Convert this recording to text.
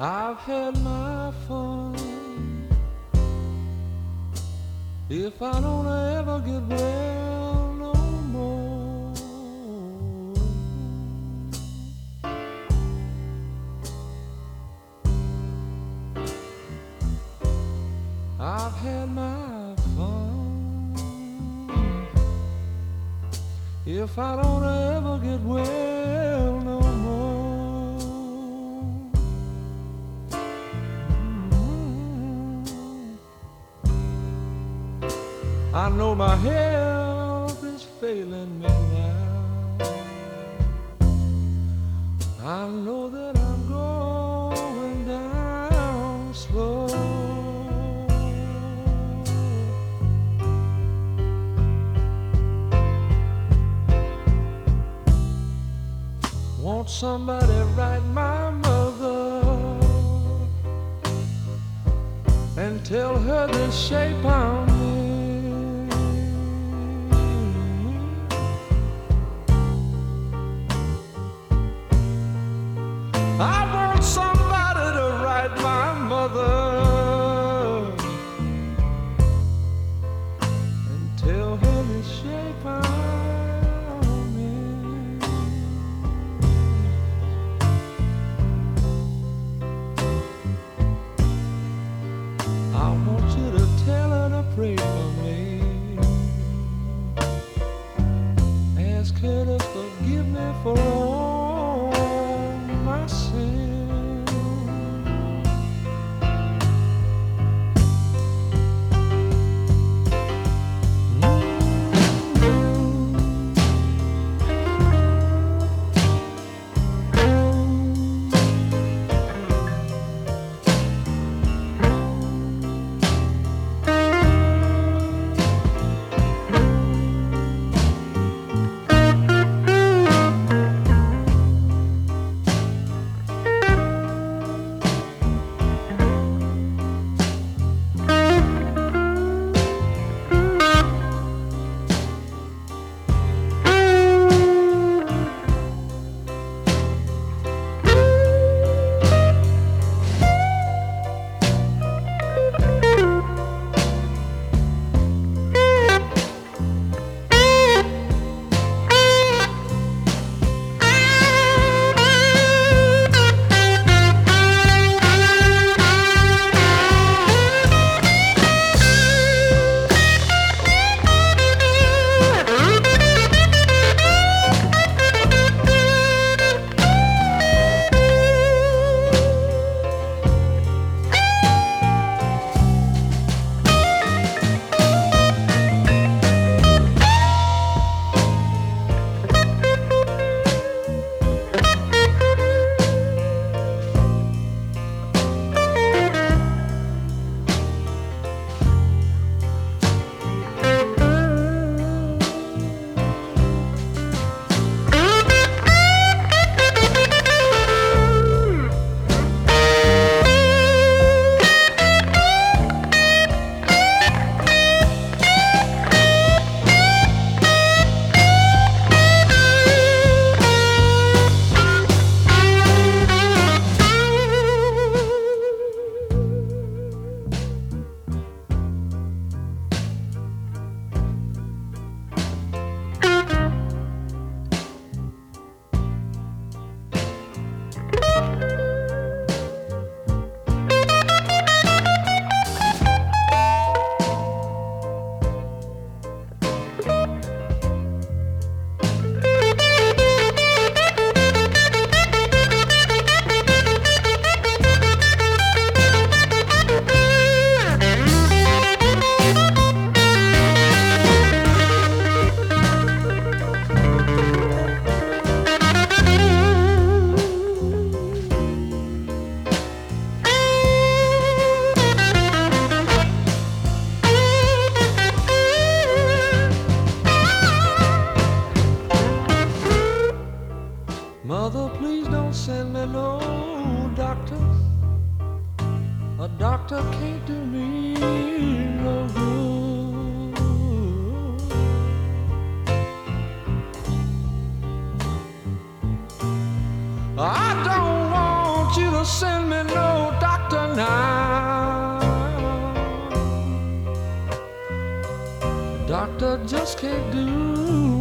I've had my fun. If I don't ever get well no more, I've had my fun. If I don't ever get well no more, I know my health is failing me now. I know that I'm going down slow. Won't somebody write my mother and tell her the shape I'm in? I want somebody to write my mother and tell her the shape I'm in. I want you to tell her to pray for me. Ask her to forgive me for all my sins. Mother, please don't send me no doctor. A doctor can't do me no good. I don't want you to send me no just can't do.